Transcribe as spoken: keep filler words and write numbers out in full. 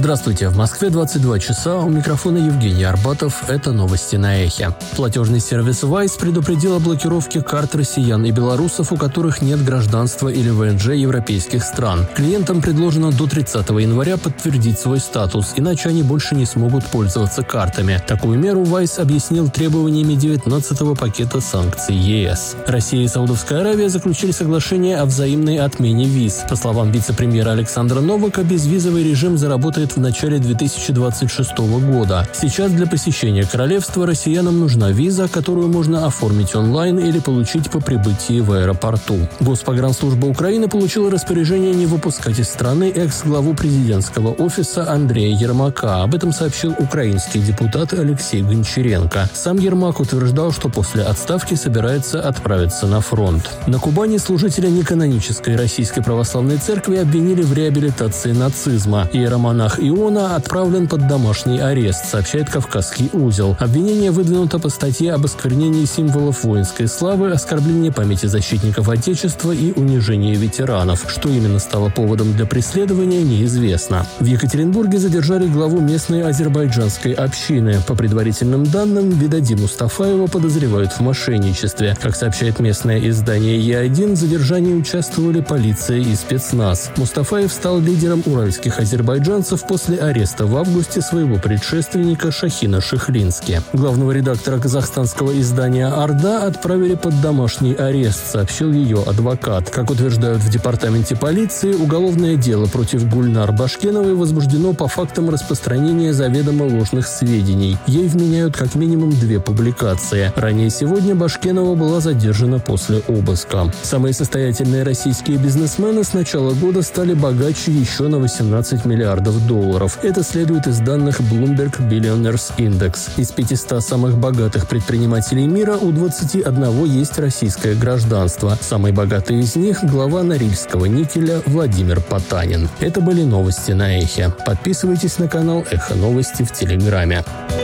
Здравствуйте, в Москве двадцать два часа, у микрофона Евгений Арбатов, это новости на Эхе. Платежный сервис Wise предупредил о блокировке карт россиян и белорусов, у которых нет гражданства или вэ эн жэ европейских стран. Клиентам предложено до тридцатого января подтвердить свой статус, иначе они больше не смогут пользоваться картами. Такую меру Wise объяснил требованиями девятнадцатого пакета санкций е эс. Россия и Саудовская Аравия заключили соглашение о взаимной отмене виз. По словам вице-премьера Александра Новака, безвизовый режим заработает в начале две тысячи двадцать шестого года. Сейчас для посещения королевства россиянам нужна виза, которую можно оформить онлайн или получить по прибытии в аэропорту. Госпогранслужба Украины получила распоряжение не выпускать из страны экс-главу президентского офиса Андрея Ермака. Об этом сообщил украинский депутат Алексей Гончаренко. Сам Ермак утверждал, что после отставки собирается отправиться на фронт. На Кубани служителя неканонической Российской Православной Церкви обвинили в реабилитации нацизма. Иеромонах Иона отправлен под домашний арест, сообщает «Кавказский узел». Обвинение выдвинуто по статье об осквернении символов воинской славы, оскорблении памяти защитников Отечества и унижении ветеранов. Что именно стало поводом для преследования, неизвестно. В Екатеринбурге задержали главу местной азербайджанской общины. По предварительным данным, Видади Мустафаева подозревают в мошенничестве. Как сообщает местное издание е один, в задержании участвовали полиция и спецназ. Мустафаев стал лидером уральских азербайджанцев после ареста в августе своего предшественника Шахина Шихлински. Главного редактора казахстанского издания «Орда» отправили под домашний арест, сообщил ее адвокат. Как утверждают в департаменте полиции, уголовное дело против Гульнар Башкеновой возбуждено по фактам распространения заведомо ложных сведений. Ей вменяют как минимум две публикации. Ранее сегодня Башкенова была задержана после обыска. Самые состоятельные российские бизнесмены с начала года стали богаче еще на восемнадцать миллиардов долларов. Это следует из данных Bloomberg Billionaires Index. Из пятисот самых богатых предпринимателей мира у двадцати одного есть российское гражданство. Самый богатый из них – глава Норильского никеля Владимир Потанин. Это были новости на Эхе. Подписывайтесь на канал Эхо Новости в Телеграме.